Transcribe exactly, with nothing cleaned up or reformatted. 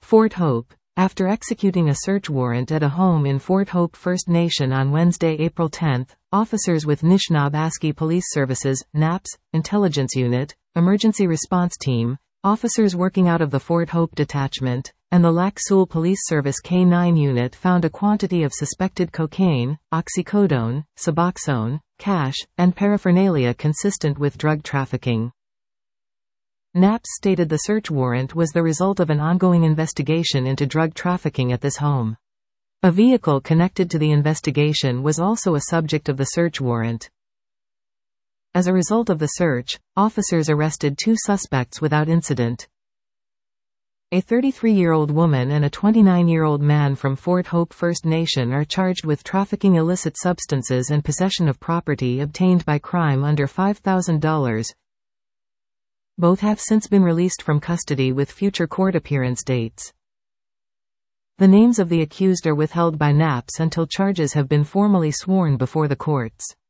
Fort Hope. After executing a search warrant at a home in Fort Hope First Nation on Wednesday, April tenth, officers with Nishnawbe Police Services, NAPS, Intelligence Unit, Emergency Response Team, officers working out of the Fort Hope Detachment, and the Lac Seul Police Service K nine Unit found a quantity of suspected cocaine, oxycodone, Suboxone, cash, and paraphernalia consistent with drug trafficking. NAPS stated the search warrant was the result of an ongoing investigation into drug trafficking at this home. A vehicle connected to the investigation was also a subject of the search warrant. As a result of the search, officers arrested two suspects without incident. A thirty-three-year-old woman and a twenty-nine-year-old man from Fort Hope First Nation are charged with trafficking illicit substances and possession of property obtained by crime under five thousand dollars. Both have since been released from custody with future court appearance dates. The names of the accused are withheld by NAPS until charges have been formally sworn before the courts.